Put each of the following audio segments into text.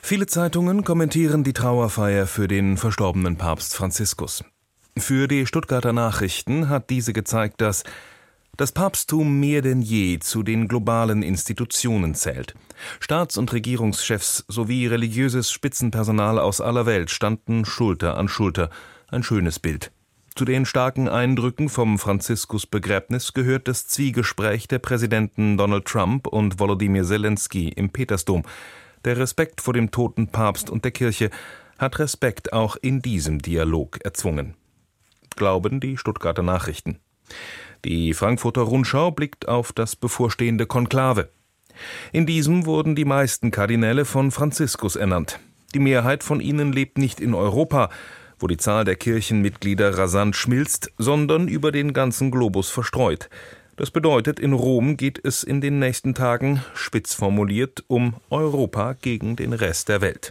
Viele Zeitungen kommentieren die Trauerfeier für den verstorbenen Papst Franziskus. Für die Stuttgarter Nachrichten hat diese gezeigt, dass das Papsttum mehr denn je zu den globalen Institutionen zählt. Staats- und Regierungschefs sowie religiöses Spitzenpersonal aus aller Welt standen Schulter an Schulter. Ein schönes Bild. Zu den starken Eindrücken vom Franziskus-Begräbnis gehört das Zwiegespräch der Präsidenten Donald Trump und Volodymyr Zelensky im Petersdom. Der Respekt vor dem toten Papst und der Kirche hat Respekt auch in diesem Dialog erzwungen. Glauben die Stuttgarter Nachrichten. Die Frankfurter Rundschau blickt auf das bevorstehende Konklave. In diesem wurden die meisten Kardinäle von Franziskus ernannt. Die Mehrheit von ihnen lebt nicht in Europa, wo die Zahl der Kirchenmitglieder rasant schmilzt, sondern über den ganzen Globus verstreut. Das bedeutet, in Rom geht es in den nächsten Tagen, spitz formuliert, um Europa gegen den Rest der Welt.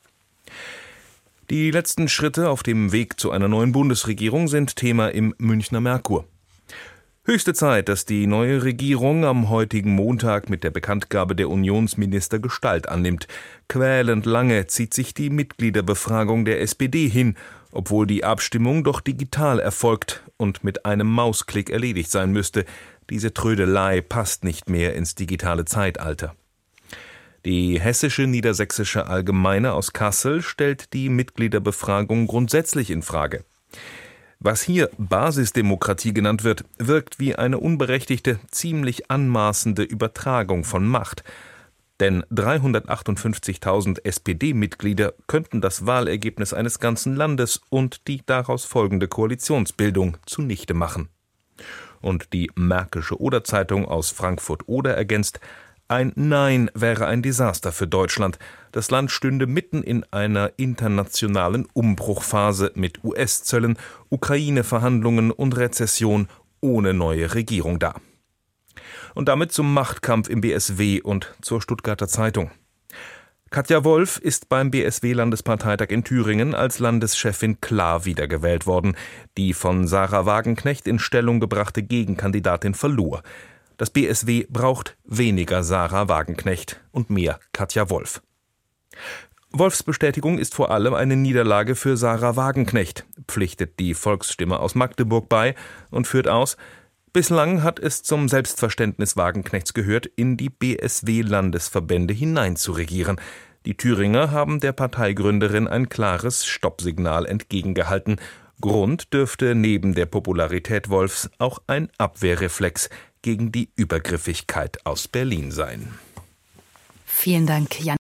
Die letzten Schritte auf dem Weg zu einer neuen Bundesregierung sind Thema im Münchner Merkur. Höchste Zeit, dass die neue Regierung am heutigen Montag mit der Bekanntgabe der Unionsminister Gestalt annimmt. Quälend lange zieht sich die Mitgliederbefragung der SPD hin, obwohl die Abstimmung doch digital erfolgt und mit einem Mausklick erledigt sein müsste. Diese Trödelei passt nicht mehr ins digitale Zeitalter. Die Hessische Niedersächsische Allgemeine aus Kassel stellt die Mitgliederbefragung grundsätzlich in Frage. Was hier Basisdemokratie genannt wird, wirkt wie eine unberechtigte, ziemlich anmaßende Übertragung von Macht. Denn 358.000 SPD-Mitglieder könnten das Wahlergebnis eines ganzen Landes und die daraus folgende Koalitionsbildung zunichte machen. Und die Märkische Oder-Zeitung aus Frankfurt-Oder ergänzt: Ein Nein wäre ein Desaster für Deutschland. Das Land stünde mitten in einer internationalen Umbruchphase mit US-Zöllen, Ukraine-Verhandlungen und Rezession ohne neue Regierung da. Und damit zum Machtkampf im BSW und zur Stuttgarter Zeitung. Katja Wolf ist beim BSW-Landesparteitag in Thüringen als Landeschefin klar wiedergewählt worden. Die von Sarah Wagenknecht in Stellung gebrachte Gegenkandidatin verlor. Das BSW braucht weniger Sarah Wagenknecht und mehr Katja Wolf. Wolfs Bestätigung ist vor allem eine Niederlage für Sarah Wagenknecht, pflichtet die Volksstimme aus Magdeburg bei und führt aus: Bislang hat es zum Selbstverständnis Wagenknechts gehört, in die BSW-Landesverbände hineinzuregieren. Die Thüringer haben der Parteigründerin ein klares Stoppsignal entgegengehalten. Grund dürfte neben der Popularität Wolfs auch ein Abwehrreflex gegen die Übergriffigkeit aus Berlin sein. Vielen Dank, Jan.